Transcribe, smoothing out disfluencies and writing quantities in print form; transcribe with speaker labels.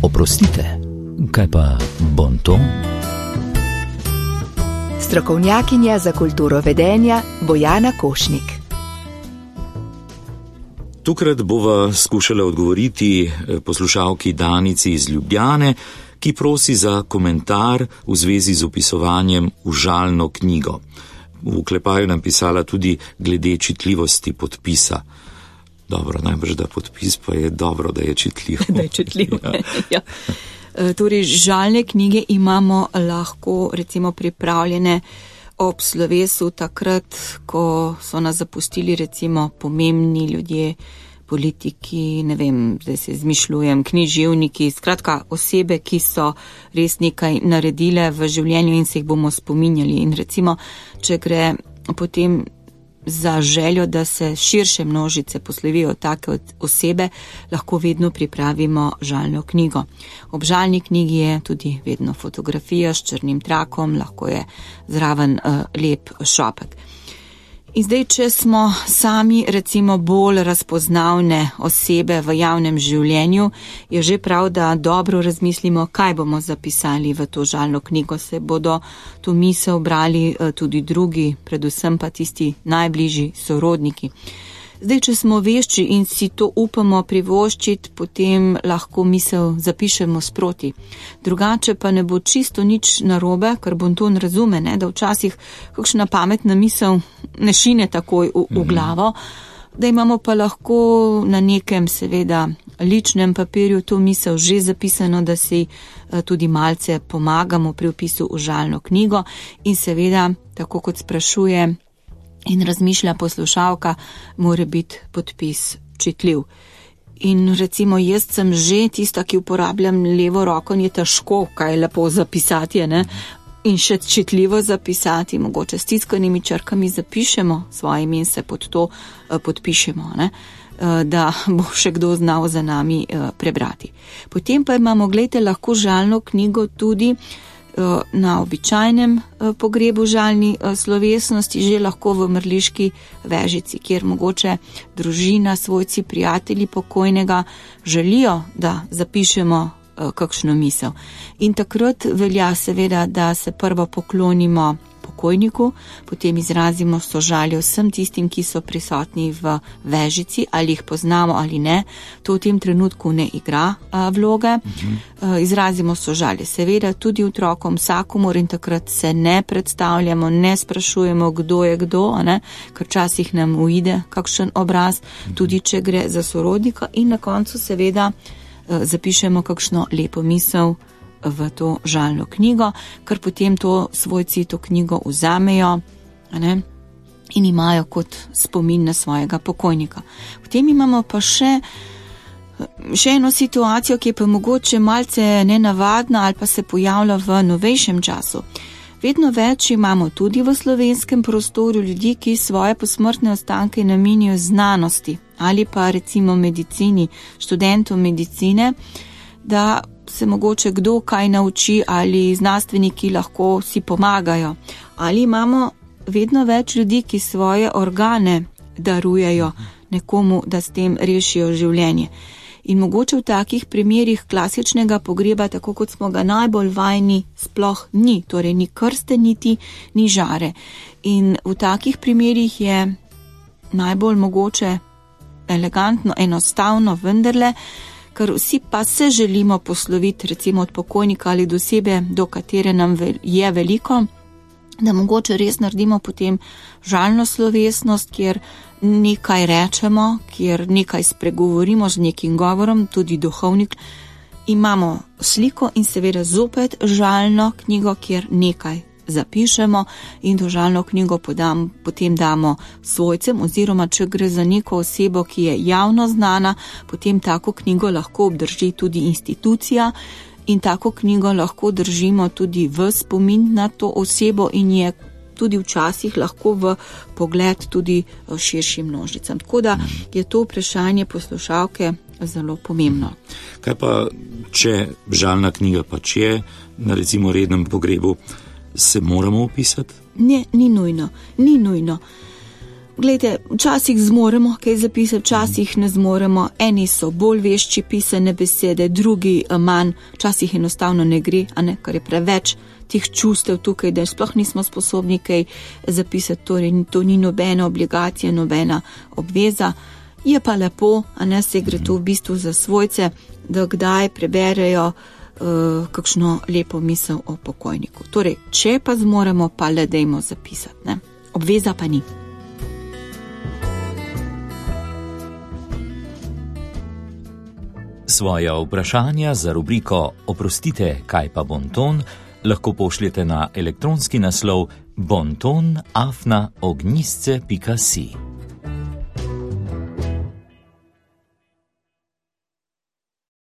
Speaker 1: Oprostite, kaj pa bonton?
Speaker 2: Strokovnjakinja za kulturo vedenja Bojana Košnik.
Speaker 3: Tukrat bova skušala odgovoriti poslušalki Danici iz Ljubljane, ki prosi za komentar v zvezi z opisovanjem v žalno knjigo. V oklepaju nam pisala tudi glede čitljivosti podpisa. Dobro, najbrž da podpis pa je dobro, da je čitljiv.
Speaker 4: Da je čitljiv, ja. Torej, žalne knjige imamo lahko recimo pripravljene ob slovesu takrat, ko so nas zapustili recimo pomembni ljudje, politiki, ne vem, zdaj se izmišljujem, književniki, skratka osebe, ki so res nekaj naredile v življenju in se jih bomo spominjali. In recimo, če gre potem za željo, da se širše množice poslovijo take osebe, lahko vedno pripravimo žalno knjigo. Ob žalni knjigi je tudi vedno fotografija s črnim trakom, lahko je zraven lep šopek. In zdaj, če smo sami recimo bolj razpoznavne osebe v javnem življenju, je že prav, da dobro razmislimo, kaj bomo zapisali v to žalno knjigo. Se bodo to misel brali tudi drugi, predvsem pa tisti najbližji sorodniki. Zdaj, če smo vešči in si to upamo privoščiti, potem lahko misel zapišemo sproti. Drugače pa ne bo čisto nič narobe, ker bonton razume, ne, da včasih kakšna pametna misel ne šine takoj v glavo, da imamo pa lahko na nekem seveda ličnem papirju to misel že zapisano, da si tudi malce pomagamo pri vpisu v žalno knjigo in seveda, tako kot sprašuje in razmišlja poslušalka, mora biti podpis čitljiv. In recimo jaz sem že tista, ki uporabljam levo roko, in je težko kaj lepo zapisati, ne? In še čitljivo zapisati, mogoče s tiskanimi črkami zapišemo svoje ime in se pod to podpišemo, ne? Da bo še kdo znal za nami prebrati. Potem pa imamo, gledajte, lahko žalno knjigo tudi na običajnem pogrebu žalni slovesnosti, že lahko v mrliški vežici, kjer mogoče družina, svojci, prijatelji pokojnega želijo, da zapišemo kakšno misel. In takrat velja seveda, da se prvo poklonimo pokojniku, potem izrazimo sožalje vsem tistim, ki so prisotni v vežici, ali jih poznamo ali ne, to v tem trenutku ne igra vloge. Izrazimo sožalje seveda tudi otrokom, vsakomur, in takrat se ne predstavljamo, ne sprašujemo, kdo je kdo, ne? Ker včasih nam uide kakšen obraz, tudi če gre za sorodnika, in na koncu seveda zapišemo kakšno lepo misel v to žalno knjigo, ker potem to svojci to knjigo vzamejo, ne? In imajo kot spomin na svojega pokojnika. Potem imamo pa še eno situacijo, ki je pa mogoče malce nenavadna ali pa se pojavlja v novejšem času. Vedno več imamo tudi v slovenskem prostoru ljudi, ki svoje posmrtne ostanke namenijo znanosti ali pa recimo medicini, študentom medicine, da se mogoče kdo kaj nauči ali znanstveniki lahko si pomagajo. Ali imamo vedno več ljudi, ki svoje organe darujejo nekomu, da s tem rešijo življenje. In mogoče v takih primerih klasičnega pogreba, tako kot smo ga najbolj vajeni, sploh ni, torej ni krste niti, ni žare. In v takih primerih je najbolj mogoče elegantno, enostavno vendarle, ker vsi pa se želimo posloviti recimo od pokojnika ali do osebe, do katere nam je veliko, da mogoče res naredimo potem žalno slovesnost, kjer nekaj rečemo, kjer nekaj spregovorimo z nekim govorom, tudi duhovnik. Imamo sliko in seveda zopet žalno knjigo, kjer nekaj zapišemo in to žalno knjigo potem damo svojcem, oziroma če gre za neko osebo, ki je javno znana, potem tako knjigo lahko obdrži tudi institucija in tako knjigo lahko držimo tudi v spomin na to osebo in je tudi včasih lahko v pogled tudi širšim množicam. Tako da je to vprašanje poslušalke zelo pomembno.
Speaker 3: Kaj pa, če žalna knjiga pač je na recimo rednem pogrebu, se moramo opisati?
Speaker 4: Ne, ni nujno. Glejte, včasih zmoremo kaj zapisati, včasih ne zmoremo. Eni so bolj vešči pisane besede, drugi manj, včasih enostavno ne gre, ker je preveč tih čustev tukaj, da sploh nismo sposobni kaj zapisati, torej to ni nobena obligacija, nobena obveza. Je pa lepo, se gre to v bistvu za svojce, da kdaj preberejo kakšno lepo misel o pokojniku. Torej, če pa zmoremo, pa le dajmo zapisati, ne? Obveza pa ni.
Speaker 1: Svoja vprašanja za rubriko Oprostite, kaj pa bonton, lahko pošljete na elektronski naslov bonton@ognjisce.si.